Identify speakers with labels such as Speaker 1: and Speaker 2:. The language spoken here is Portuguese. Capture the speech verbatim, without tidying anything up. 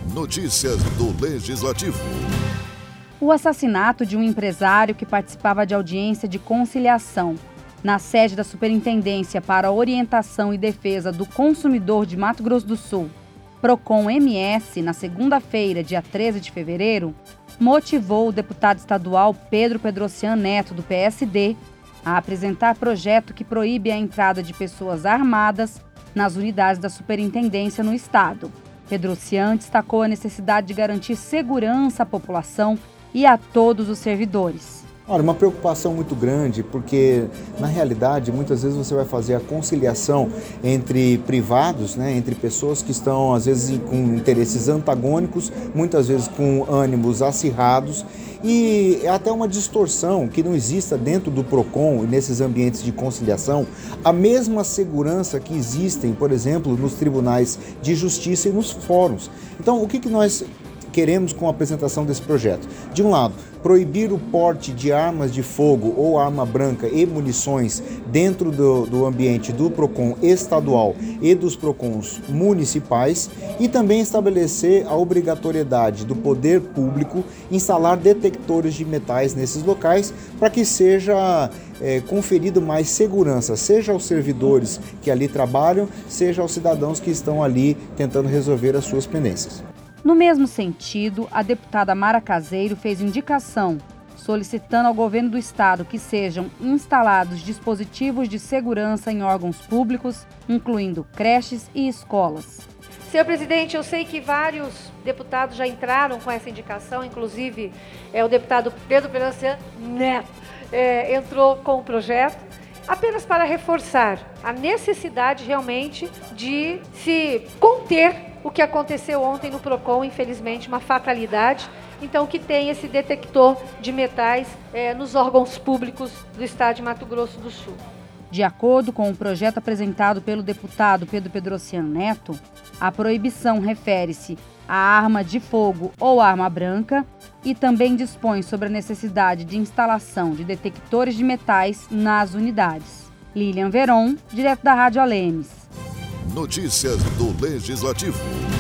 Speaker 1: Notícias do Legislativo.
Speaker 2: O assassinato de um empresário que participava de audiência de conciliação na sede da Superintendência para a Orientação e Defesa do Consumidor de Mato Grosso do Sul, PROCON-M S, na segunda-feira, dia treze de fevereiro, motivou o deputado estadual Pedro Pedrocian Neto, do P S D, a apresentar projeto que proíbe a entrada de pessoas armadas nas unidades da superintendência no estado. Pedrocian destacou a necessidade de garantir segurança à população e a todos os servidores.
Speaker 3: Olha, uma preocupação muito grande, porque na realidade muitas vezes você vai fazer a conciliação entre privados, né, entre pessoas que estão às vezes com interesses antagônicos, muitas vezes com ânimos acirrados, e é até uma distorção que não exista dentro do PROCON e nesses ambientes de conciliação a mesma segurança que existem, por exemplo, nos tribunais de justiça e nos fóruns. Então, o que, que nós queremos com a apresentação desse projeto? De um lado, proibir o porte de armas de fogo ou arma branca e munições dentro do, do ambiente do PROCON estadual e dos PROCONs municipais, e também estabelecer a obrigatoriedade do poder público instalar detectores de metais nesses locais para que seja é, conferido mais segurança, seja aos servidores que ali trabalham, seja aos cidadãos que estão ali tentando resolver as suas pendências.
Speaker 2: No mesmo sentido, a deputada Mara Caseiro fez indicação solicitando ao governo do estado que sejam instalados dispositivos de segurança em órgãos públicos, incluindo creches e escolas.
Speaker 4: Senhor presidente, eu sei que vários deputados já entraram com essa indicação, inclusive é, o deputado Pedro Pedrocian Neto é, entrou com o projeto, apenas para reforçar a necessidade realmente de se conter o que aconteceu ontem no PROCON, infelizmente, uma fatalidade. Então, que tem esse detector de metais é, nos órgãos públicos do estado de Mato Grosso do Sul.
Speaker 2: De acordo com o projeto apresentado pelo deputado Pedro Pedrocian Neto, a proibição refere-se à arma de fogo ou arma branca e também dispõe sobre a necessidade de instalação de detectores de metais nas unidades. Lilian Veron, direto da Rádio Alemes.
Speaker 1: Notícias do Legislativo.